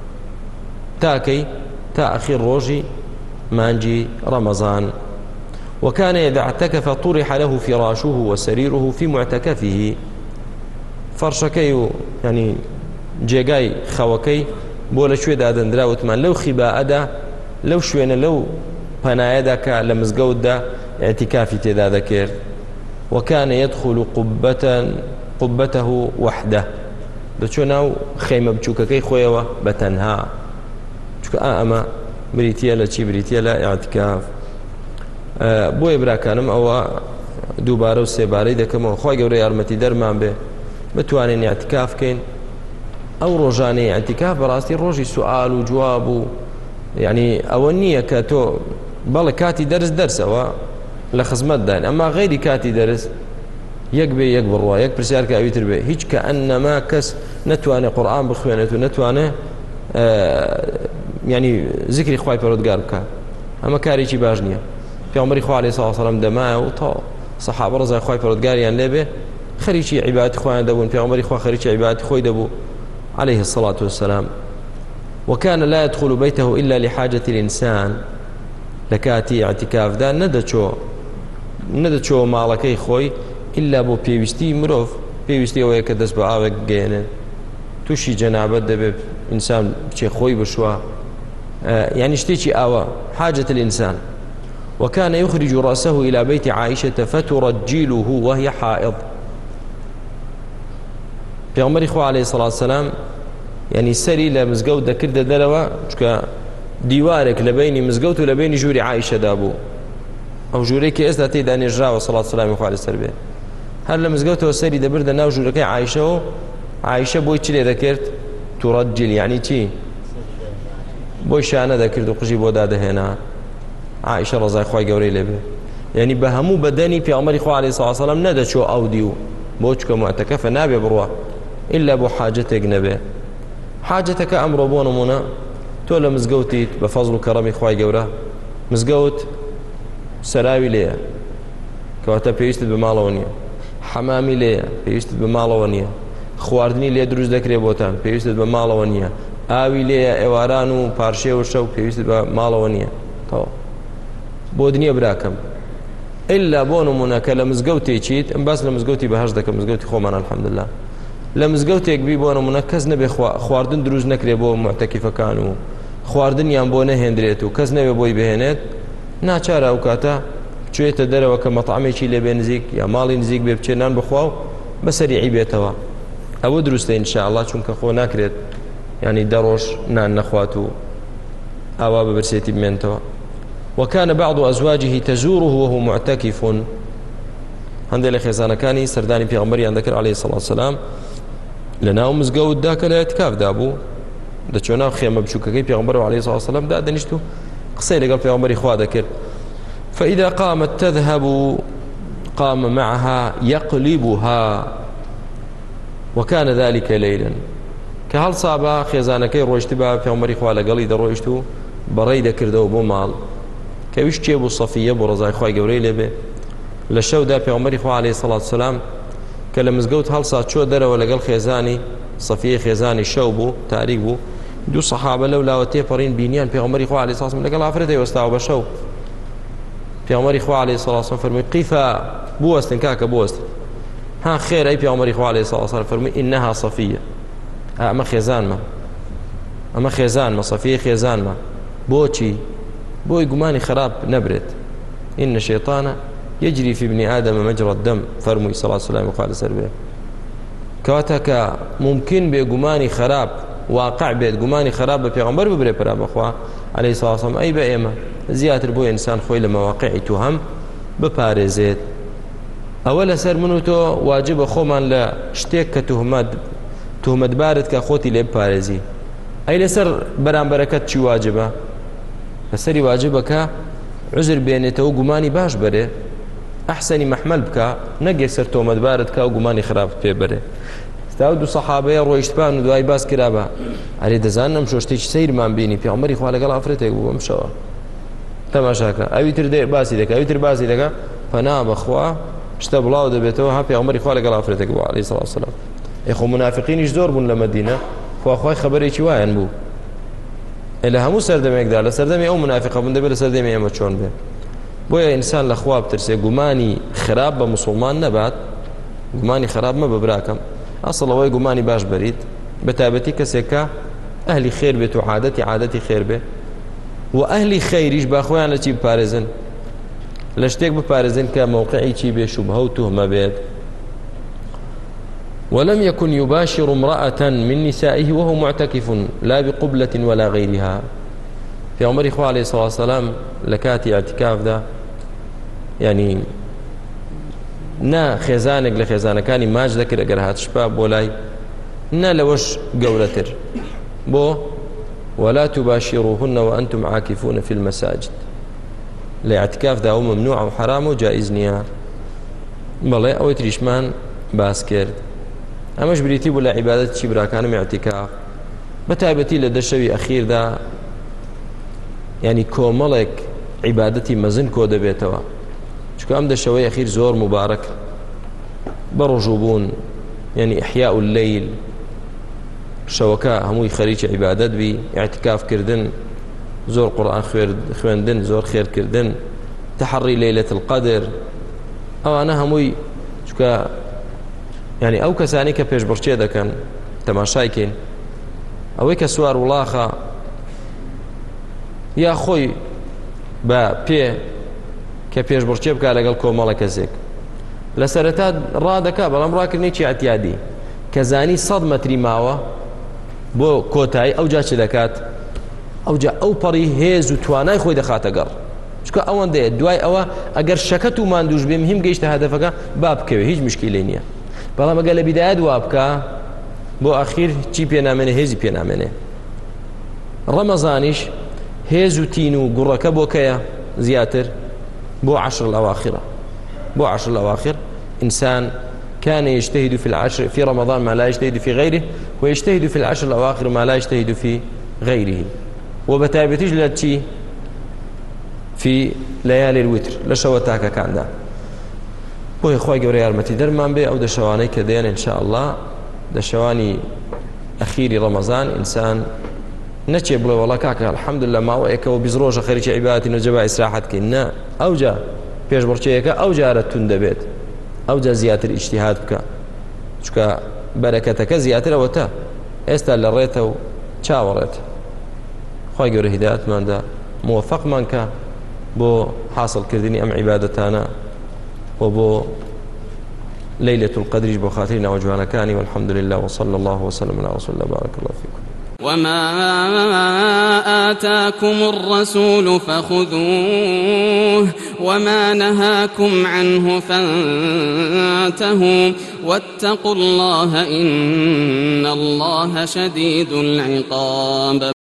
تاكي تا أخير روجي مانجي رمضان وكان إذا اعتكف طرح له فراشه وسريره في معتكفه فرشكي يعني جێگای خەوەکەی بۆ لە شوێ دادەندرا وتمان لەو خیبائەدا لەو شوێنە لەو پەنایەدا کە لە مزگەوتدا اعتکافی تێدا دەکرد وكان يدخل قبة قبته وحده دەچۆ ناو خەیمە بچووکەکەی خۆیەوە بەتەنها چونکە ئەمە بریتیە لە چی بریتیە لە اعتکاف بۆیە براکانم ئەوە دووبارە و سێبارەی دەکەمەوە خۆی گەورە یارمەتی دەرمان بێ بتوانین ئیعتیکاف بکەین ئەو ڕۆژانەی ئیعتیکاف بەڕاستی ڕۆژی سوئال و جواب و یعنی ئەوە نییە کە تۆ بەڵێ کاتی دەرس دەرسەوە لە خزمەتدان ئەمما غەیری کاتی دەرس یەک بێ یەک بڕوا یەک پرسیار کە ئەویتر بێ هیچ کە ئەنەما کەس نەتوانێت قورئان بخوێنێت و نەتوانێت یعنی ذکری خوای پەروەردگار بکات ئەمە کارێکی باش نییە پێغەمبەری خوا عەلەیهی سەڵاتو وەسەلام دەمایە و تا سەحابە ڕەزای خوای پەروەردگاریان لێ بێ خەریکی عیبادەتی خۆیان دەبوون پێغەمبەری خوا خەریکی عیبادەتی خۆی دەبوو عليه الصلاة والسلام وكان لا يدخل بيته إلا لحاجة الإنسان لكاتي اعتكاف دا ندچو ندچو مالكي خوي إلا بو بيوستي مروف بيوستي هو يكدس بآوك جينه توشي جنابت دبي إنسان بشي خوي بشوا آه يعني اشتيشي آوا حاجة الإنسان وكان يخرج رأسه إلى بيت عائشة فترجله وهي حائض پێغەمبەری خوا عەلەیهی سەڵاتو وەسەلام یعنی سەری لە مزگەوت دەکردە دەرەوە چونکە دیوارێک لە بینی مزگەوت و لە بینی ژووری عایشەدا بوو ئەو ژوورەی کە ئێستا تێیدا نێژراوە سەڵاتو وەسەلامی خوا لەسەر بێ هەر لە مزگەوتەوە سەری دەبردە ناو ژوورەکەی عایشەوە عایشە بۆی چ لێ دەکرد تورەجل یعنی چی بۆی شانە دەکرد و قژی بۆ دادەهێنا عایشە ڕەزای خوای گەورەی لێ بێ یعنی بە هەموو بەدەنی پێغەمبەری خوا عەلەیهی سەڵاتو وەسەلام نەدەچۆ ئەو دی و بۆ چکە معتەکەفە نابێ بڕوا إلا بو حاجتك نبي حاجتك أمر بو نمونا تولى مزقوتي بفضل كرمي خواي قورا مزقوت سراوي ليه كواتا بيوستد بمالونيا حمامي ليه بيوستد بمالونيا خواردني ليه دروز ذكري بوتان بيوستد بمالونيا آوي ليه إوارانو بارشي وشو بيوستد بمالونيا طو بو دنيا براكم إلا بو نمونا كلا مزقوتي چيت ام بس لمزقوتي بهجدك مزقوتي خومانا الحمد لله لە مزگەوتێک بی بۆ نمونە کەس نەبێ خواردن دروست نەکرێ بۆ معتەکیفەکان و خواردنیان بۆ نەهێنرێت و کەس نەبێ بۆی بهێنێت ناچارە ئەو کاتە بچێتە دەرەوە کە مەطعمێکی لێ بێ نزیک یا ماڵی نزیک بێ بچێ نان بخوا و بەسەریعی بێتەوە ئەوە دروستە ئینشاءالله چونکە خۆ ناکرێت یعنی دەڕۆژ نان نەخوات و ئاوا ببرسێتی بمێنتەوە وكان بعض أزواجه تزوره وهو معتكف هەندێک لە خێزانەکانی سەردانی پێغەمبەریان دەکرد عەلەیهی سەڵاتو وەسەلام لەناو مزگەوتدا کە لە ئێتکافدا بوو دەچۆ ناو خێمە بچووکەکەی پێغەمبەر عەلەیهی سەڵاتو وەسەلام دا دەنیشت و قسەی لەگەڵ پێغەمبەری خوا دەکرد فإذا قامت تذهب قام معها يقلبها وكان ذلك ليلا کە هەڵسابا خێزانەکەی ڕۆیشت بە پێغەمبەری خوا لەگەڵی دەڕۆیشت و بەڕێی دەکردەوە بۆ ماڵ کە ویش چێ بوو سەفیە بۆ ڕەزای خوای گەورەی لێ بێ لە شەودا پێغەمبەری خوا عەلەیهی سەڵاتو وەسەلام کە لە مزگەوت هەڵسا چۆ دەرەوە لەگەڵ خێزانی سەفیە خێزانی شەو بوو تاریک بوو دوو سەحابە لەو لاوە تێپەڕین بینیان پێغەمبەری خوا عەلەیهی سەڵاتو وەسەلام لەگەڵ ئافرەتێک وەستاوە بە شەو پێغەمبەری خوا عەلەیهی سەڵاتو وەسەلام فەرمووی قیفە بوەستن کاکە بوەستن ها خێر ئەی پێغەمبەری خوا عەلەیهی سەڵاتو وەسەلام فەرمووی ئینەها سەفیە ئەمە خێزانمە ئەمە خێزانمە سەفیە خێزانمە بۆچی بۆی گومانی خراپ نەبرێت ئینە شەیطانە يجري في ابن آدم مجرى الدم فرمي صلى الله عليه وسلم وقال سربيه كواتك ممكن بيقماني خراب واقع بيت قماني خراب بيغمبر ببري برا بخوا عليه الصلاة والسلام أي بأيما زيادة بو إنسان خوي لمواقع تهم ببارزيت أولا سر منو تو واجب خو من لشتيك كتهمات تهمت بارد كأخوتي لبارزي أي لسر برام بركات شي واجبه فسري واجبك عذر بينته وقماني باش بري أحسني محمل بك نجي سر تهمت بارد كا وقماني خراب في بري استاودوا صحابه رويشتبان ودواي باس كرابه علي دزانم شوشتي سير من بيني في عمري خو لقال افرتك ومشوا تماشاكا اي تر دي باسي دك اي تر باسي دك فنا بخوا اشتبلاو دبيتو ها في عمري خو لقال افرتك عليه الصلاه والسلام اخو منافقين يجدور بن لمدينه خو اخوي خبري شي وين بو الا همو سردم يقدر سردم او منافقه من دبل سردم يما چون به بويا انسان لخواب ترسي قماني خراب بمسلمان نبات قماني خراب ما ببراكم أصلا وي قماني باش بريد بتابتي كسكا أهلي خير بيت وعادتي عادتي خير به وأهلي خيريش باخوان لشي ببارزن لشتيك ببارزن كموقعي شي بشبهه وتهمة بيت ولم يكن يباشر امرأة من نسائه وهو معتكف لا بقبلة ولا غيرها في عمر إخوة عليه الصلاة والسلام لكاتي اعتكاف ده ینی نا خێزانێک لە خێزانەکانی ماچ دەکرد ئەگەر هاتشپا بۆ لای نا لەوەش گەورەتر بۆ ولا تباشروهن وأنتم عاكفون في المساجد لاعتكاف دا ممنوع وحرام وجائز نيا بەڵێ ئەوەی تریشمان باس کرد ئەمەش بریتی بوو لە عیبادەت چی براکانم اعتکاف بەتایبەتی لە دەشەوی ئەخیردا ینی کۆمەڵێک عیبادەتی مەزن کۆ دەبێتەوە چونکە ئەم دەشەوەی ئەخیر زۆر مبارەک بەڕۆژوو بوون ینی ئیحیاء اللەیل شەوەکە هەمووی خەریکی عیبادەت بی اعتکافکردن زۆر قورئان خوێندن زۆر خێرکردن تەحەڕی لەیلەت القەدر ئەوانە هەمووی چونکە ینی ئەو کەسانی کە پێشبڕکێ دەکەن تەماشایکەین ئەوەی کە سوار وڵاخە یا خۆی بە پێ کە پێشبڕکێ بکە لەگەڵ کۆمەڵە کەسێک لە سەرەتا ڕادەکا بەڵام ڕاکردنێکی ئەتیادی کە زانی سەد مەتری ماوە بۆ کۆتایی ئەوجا چ دەکات ئەوجا ئەو پەڕی هێز و توانای خۆی دەخاتە گەڕ چونکە ئەوەندەیە دوای ئەوە ئەگەر شەکەت و ماندووش بێ مهم گەیشتە هەدەفەکە با بکەوێ هیچ مشکیلەی نییە بەڵام ئەگەر لە بیدایەت وا بکە بۆ ئەخیر چی پێنامێنێ هێزی پێنامێنێ ڕەمەزانیش هێز و تین و گوڕەکە بۆ کەیە زیاتر بۆ عەشر الأواخر بۆ عەشر الأواخر إنسان كان يجتهد في العشر في رمضان ما لا يجتهد في غيره ويجتهد في العشر الأواخر ما لا يجتهد في غيره وبتابتيج لتشي في ليالي الوتر لشوتاك كان ده بۆی خۆی گەورە یارمەتی دەرمان بێ ئەو دەشەوانەی کە دێن ئینشاء الله دەشەوانی ئەخیری ڕەمەزان ئینسان نەچێ بڵێ وەڵا کاکە الحەمدولله ماوەیەکەوە بیست ڕۆژە خەریکی عیبادەتی نەجەبا ئیسراحەتکەین نا ئەوجا پێشبڕکێیەکە ئەوجارە تون دەبێت ئەوجا زیاتر ئیجتیهاد بکە چونکە بەرەکەتەکە زیاترەوە تا ئێستا لە ڕێتە و چاوەڕێت خۆی گەورە هیدایەتماندا موفقمان کە بۆ حاصلکردنی ئەم عیبادەتانە وبو ليلة القدر بخاطرنا وجوانكاني والحمد لله وصلى الله وسلم على رسول الله بارك الله فيكم. وما آتاكم الرسول فخذوه وما نهاكم عنه فانتهوا واتقوا الله إن الله شديد العقاب.